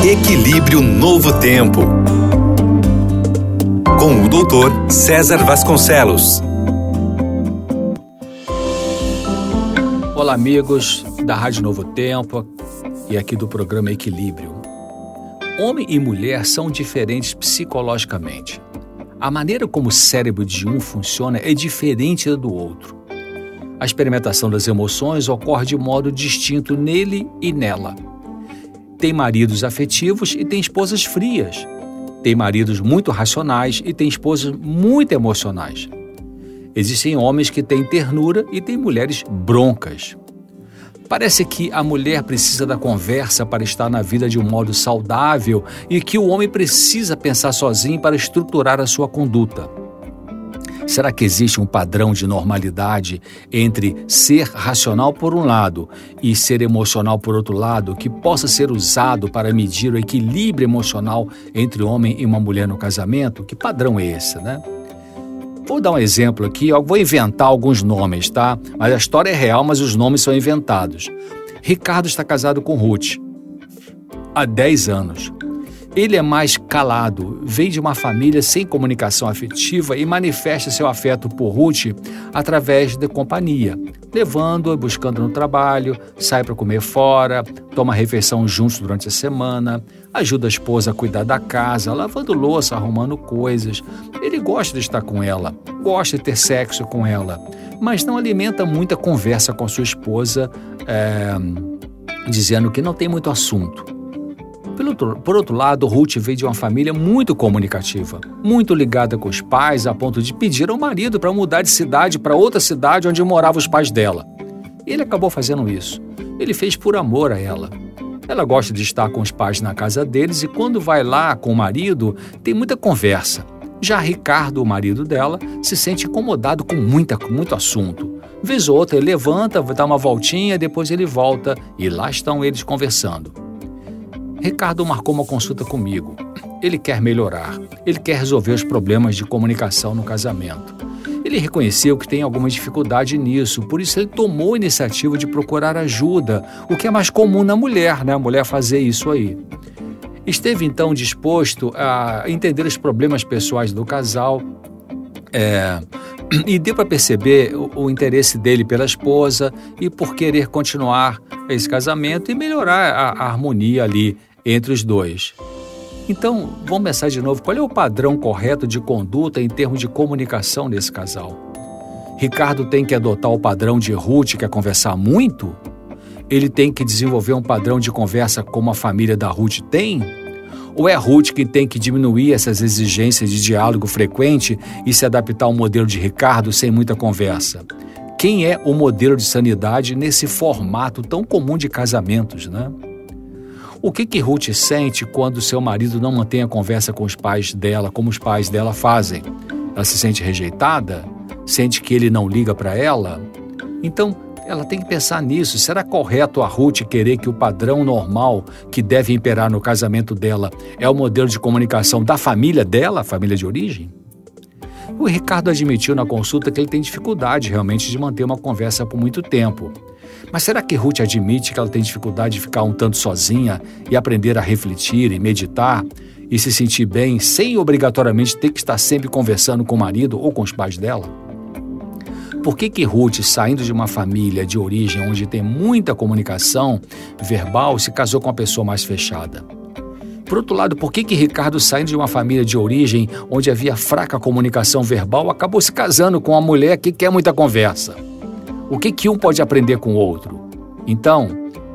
Equilíbrio Novo Tempo, com o Dr. César Vasconcelos. Olá, amigos da Rádio Novo Tempo e aqui do programa Equilíbrio. Homem e mulher são diferentes psicologicamente. A maneira como o cérebro de um funciona é diferente do outro. A experimentação das emoções ocorre de modo distinto nele e nela. Tem maridos afetivos e tem esposas frias. Tem maridos muito racionais e tem esposas muito emocionais. Existem homens que têm ternura e tem mulheres broncas. Parece que a mulher precisa da conversa para estar na vida de um modo saudável e que o homem precisa pensar sozinho para estruturar a sua conduta. Será que existe um padrão de normalidade entre ser racional por um lado e ser emocional por outro lado que possa ser usado para medir o equilíbrio emocional entre um homem e uma mulher no casamento? Que padrão é esse, né? Vou dar um exemplo aqui, vou inventar alguns nomes, tá? Mas a história é real, mas os nomes são inventados. Ricardo está casado com Ruth há 10 anos. Ele é mais calado, vem de uma família sem comunicação afetiva e manifesta seu afeto por Ruth através da companhia, levando-a e buscando no trabalho, sai para comer fora, toma refeição juntos durante a semana, ajuda a esposa a cuidar da casa, lavando louça, arrumando coisas. Ele gosta de estar com ela, gosta de ter sexo com ela, mas não alimenta muita conversa com sua esposa, dizendo que não tem muito assunto. Por outro lado, Ruth veio de uma família muito comunicativa, muito ligada com os pais, a ponto de pedir ao marido para mudar de cidade para outra cidade onde moravam os pais dela. Ele acabou fazendo isso. Ele fez por amor a ela. Ela gosta de estar com os pais na casa deles e quando vai lá com o marido, tem muita conversa. Já Ricardo, o marido dela, se sente incomodado com muito assunto. Vez ou outra ele levanta, dá uma voltinha, depois ele volta e lá estão eles conversando. Ricardo marcou uma consulta comigo. Ele quer melhorar. Ele quer resolver os problemas de comunicação no casamento. Ele reconheceu que tem alguma dificuldade nisso, por isso ele tomou a iniciativa de procurar ajuda, o que é mais comum na mulher, né? A mulher fazer isso aí. Esteve então disposto a entender os problemas pessoais do casal, e deu para perceber o interesse dele pela esposa e por querer continuar esse casamento e melhorar a harmonia ali entre os dois. Então, vamos pensar de novo, qual é o padrão correto de conduta em termos de comunicação nesse casal? Ricardo tem que adotar o padrão de Ruth, que é conversar muito? Ele tem que desenvolver um padrão de conversa como a família da Ruth tem? Ou é Ruth que tem que diminuir essas exigências de diálogo frequente e se adaptar ao modelo de Ricardo sem muita conversa? Quem é o modelo de sanidade nesse formato tão comum de casamentos, né? O que Ruth sente quando seu marido não mantém a conversa com os pais dela, como os pais dela fazem? Ela se sente rejeitada? Sente que ele não liga para ela? Então, ela tem que pensar nisso. Será correto a Ruth querer que o padrão normal que deve imperar no casamento dela é o modelo de comunicação da família dela, a família de origem? O Ricardo admitiu na consulta que ele tem dificuldade realmente de manter uma conversa por muito tempo. Mas será que Ruth admite que ela tem dificuldade de ficar um tanto sozinha e aprender a refletir e meditar e se sentir bem sem obrigatoriamente ter que estar sempre conversando com o marido ou com os pais dela? Por que Ruth, saindo de uma família de origem onde tem muita comunicação verbal, se casou com uma pessoa mais fechada? Por outro lado, por que Ricardo, saindo de uma família de origem onde havia fraca comunicação verbal, acabou se casando com uma mulher que quer muita conversa? O que um pode aprender com o outro? Então,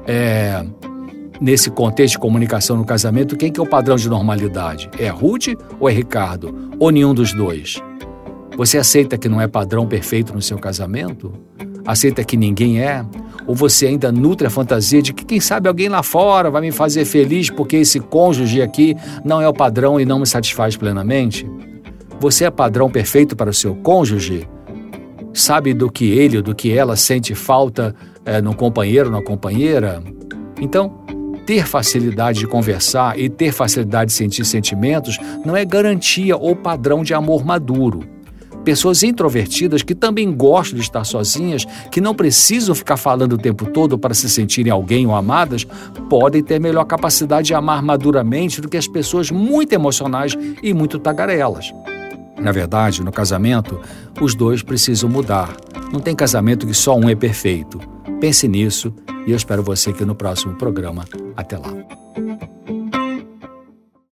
nesse contexto de comunicação no casamento, quem que é o padrão de normalidade? É Ruth ou é Ricardo? Ou nenhum dos dois? Você aceita que não é padrão perfeito no seu casamento? Aceita que ninguém é? Ou você ainda nutre a fantasia de que quem sabe alguém lá fora vai me fazer feliz porque esse cônjuge aqui não é o padrão e não me satisfaz plenamente? Você é padrão perfeito para o seu cônjuge? Sabe do que ele ou do que ela sente falta no companheiro ou na companheira? Então, ter facilidade de conversar e ter facilidade de sentir sentimentos não é garantia ou padrão de amor maduro. Pessoas introvertidas que também gostam de estar sozinhas, que não precisam ficar falando o tempo todo para se sentirem alguém ou amadas, podem ter melhor capacidade de amar maduramente do que as pessoas muito emocionais e muito tagarelas. Na verdade, no casamento, os dois precisam mudar. Não tem casamento que só um é perfeito. Pense nisso e eu espero você aqui no próximo programa. Até lá.